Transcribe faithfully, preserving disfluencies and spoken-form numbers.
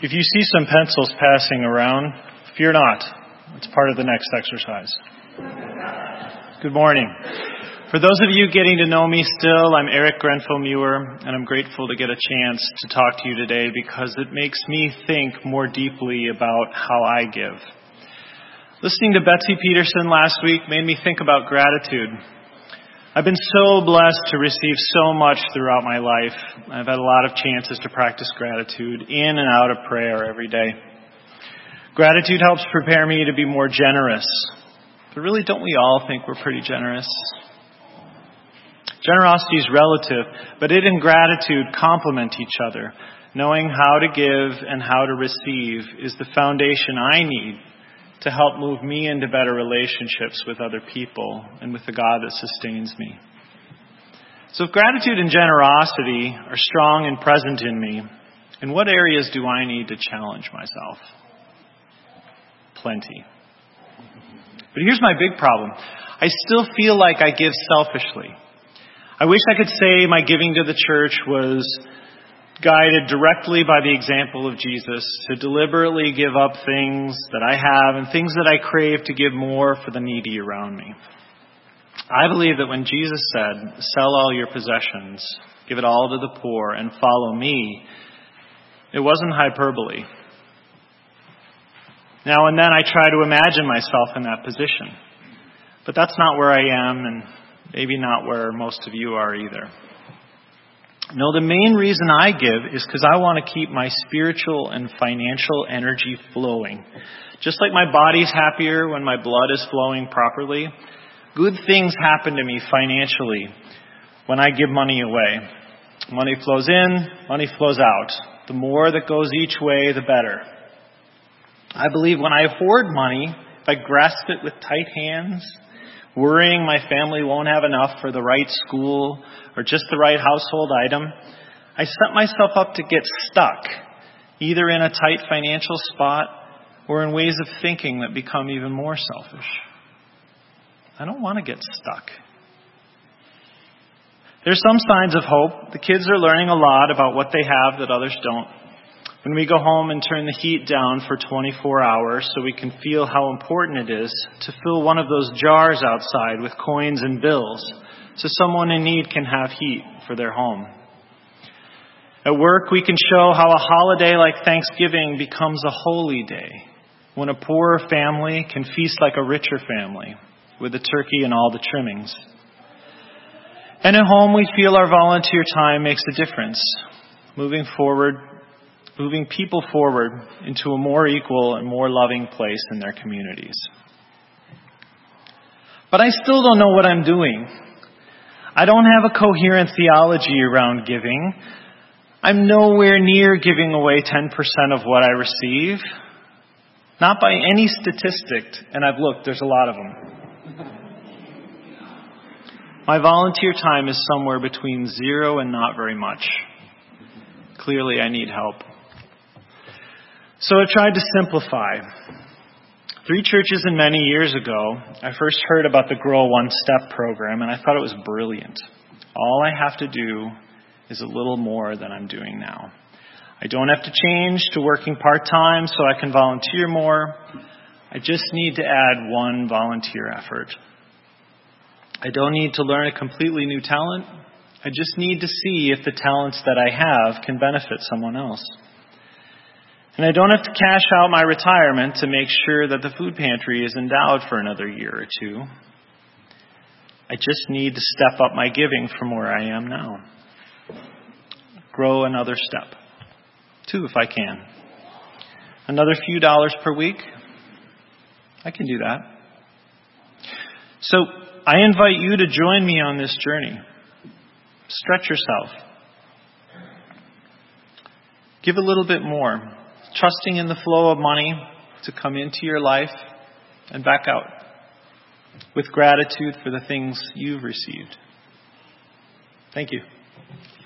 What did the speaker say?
If you see some pencils passing around, fear not. It's part of the next exercise. Good morning. For those of you getting to know me still, I'm Eric Grenfell-Muir, and I'm grateful to get a chance to talk to you today because it makes me think more deeply about how I give. Listening to Betsy Peterson last week made me think about gratitude. I've been so blessed to receive so much throughout my life. I've had a lot of chances to practice gratitude in and out of prayer every day. Gratitude helps prepare me to be more generous. But really, don't we all think we're pretty generous? Generosity is relative, but it and gratitude complement each other. Knowing how to give and how to receive is the foundation I need to help move me into better relationships with other people and with the God that sustains me. So if gratitude and generosity are strong and present in me, in what areas do I need to challenge myself? Plenty. But here's my big problem. I still feel like I give selfishly. I wish I could say my giving to the church was guided directly by the example of Jesus to deliberately give up things that I have and things that I crave to give more for the needy around me. I believe that when Jesus said, sell all your possessions, give it all to the poor, and follow me, it wasn't hyperbole. Now and then I try to imagine myself in that position, but that's not where I am, and maybe not where most of you are either. No, the main reason I give is because I want to keep my spiritual and financial energy flowing. Just like my body's happier when my blood is flowing properly, good things happen to me financially when I give money away. Money flows in, money flows out. The more that goes each way, the better. I believe when I hoard money, if I grasp it with tight hands, worrying my family won't have enough for the right school or just the right household item, I set myself up to get stuck, either in a tight financial spot or in ways of thinking that become even more selfish. I don't want to get stuck. There's some signs of hope. The kids are learning a lot about what they have that others don't. When we go home and turn the heat down for twenty-four hours so we can feel how important it is to fill one of those jars outside with coins and bills so someone in need can have heat for their home. At work, we can show how a holiday like Thanksgiving becomes a holy day when a poorer family can feast like a richer family with the turkey and all the trimmings. And at home, we feel our volunteer time makes a difference, moving forward moving people forward into a more equal and more loving place in their communities. But I still don't know what I'm doing. I don't have a coherent theology around giving. I'm nowhere near giving away ten percent of what I receive. Not by any statistic, and I've looked, there's a lot of them. My volunteer time is somewhere between zero and not very much. Clearly, I need help. So I tried to simplify. Three churches and many years ago, I first heard about the Grow One Step program, and I thought it was brilliant. All I have to do is a little more than I'm doing now. I don't have to change to working part-time so I can volunteer more. I just need to add one volunteer effort. I don't need to learn a completely new talent. I just need to see if the talents that I have can benefit someone else. And I don't have to cash out my retirement to make sure that the food pantry is endowed for another year or two. I just need to step up my giving from where I am now. Grow another step. Two, if I can. Another few dollars per week. I can do that. So I invite you to join me on this journey. Stretch yourself. Give a little bit more. Trusting in the flow of money to come into your life and back out with gratitude for the things you've received. Thank you.